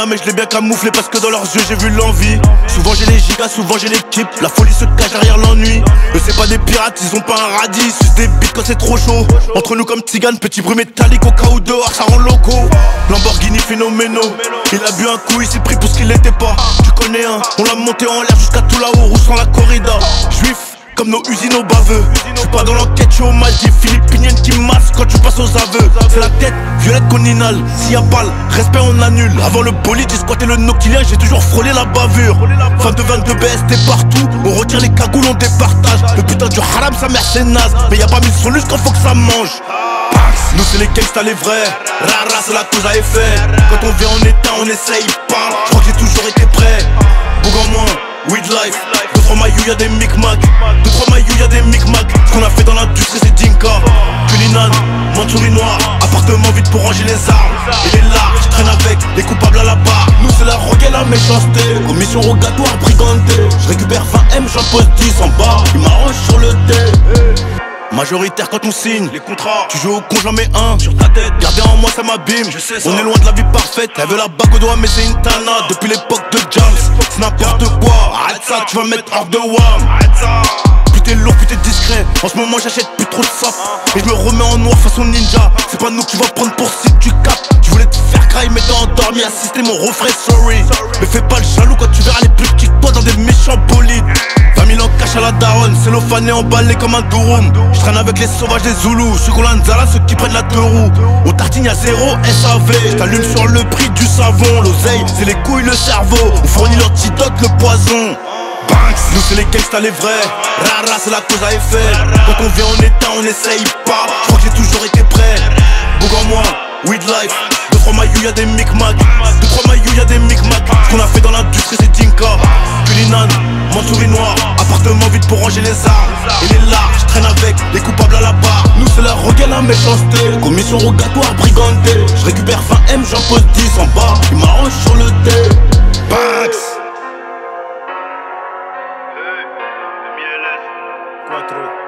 là mais je l'ai bien camouflé parce que dans leurs yeux j'ai vu l'envie. Souvent j'ai les gigas, souvent j'ai l'équipe. La folie se cache derrière l'ennui. Eux c'est pas des pirates, ils ont pas un radis. Suce des bites quand c'est trop chaud. Entre nous comme Tigane, petit bruit métallique au cas où dehors ça rend loco. Lamborghini phénoménal. Il a bu un coup, il s'est pris pour ce qu'il était pas. Tu connais un, on l'a monté en l'air jusqu'à tout là-haut, roule sans la corrida. Juif comme nos usines au baveux. J'suis pas dans l'enquête, j'suis au Maldives. Philippinienne qui masse quand tu passes aux aveux. C'est la tête, violette qu'on inhale. S'il y a balle, respect on annule. Avant le bolide, j'ai squatté le noctilien, j'ai toujours frôlé la bavure. Fin de 22 BST partout, on retire les cagoules, on départage. Le putain du haram, sa mère c'est naze. Mais y'a pas mille solus quand faut que ça mange. Nous c'est les gangsters les vrais. Rara c'est la cause à effet. Quand on vient en état, on essaye pas. J'crois que j'ai toujours été prêt. Boug en moins, weed life. 2-3 mailloux y'a des micmacs. 2-3 mailloux y'a des micmacs. Ce qu'on a fait dans l'industrie c'est Dinka. Culinan, Mansouri noir. Appartement vide pour ranger les armes. Et les larges, j'traîne avec les coupables à la barre. Nous c'est la rogue et la méchanceté. Commission rogatoire, brigandée. J'récupère 20 M, j'en pose 10 en bas. Il m'arrange sur le dé. Majoritaire quand on signe les contrats. Tu joues au con, j'en mets un sur ta tête. Garder en moi ça m'abîme. On est loin de la vie parfaite. Elle veut la bague au doigt mais c'est une tana. Depuis l'époque de James, c'est n'importe quoi. Arrête ça, tu vas me mettre hors de wham. Plus t'es lourd, plus t'es discret. En ce moment j'achète plus trop de sap. Et je me remets en noir façon ninja. C'est pas nous que tu vas prendre pour si tu captes. Tu voulais te faire crailler mais t'es endormi. Assister mon refrain sorry. Mais fais pas le jaloux quand tu verras les plus petits que toi dans des méchants bolides. 20 000 en cash à la daronne, cellophané emballé comme un durum. J'traîne avec les sauvages des Zoulous, ceux qu'on l'Anzala, ceux qui prennent la deux roues. Au tartine y'a 0 SAV, j't'allume sur le prix du savon. L'oseille, c'est les couilles, le cerveau, on fournit l'antidote, le poison. Banks, nous c'est les gangsters les vrais. Rara c'est la cause à effet. Quand on vient en état, on essaye pas. J'crois que j'ai toujours été prêt. Boug en moi, weed life. 2-3 mailloux y'a des micmacs. 2-3 mailloux y'a des micmacs. Ce qu'on a fait dans l'industrie c'est Dinka. Culinan, Mansouri noir. Appartement vide pour ranger les armes. Et les larges, j'traîne avec les coupables à la barre. Nous c'est la rogue et la méchanceté. Commission rogatoire, brigandée. J'récupère 20 M, j'en pose 10 en bas. Il m'arrange sur le dé. Banks. Hey, 4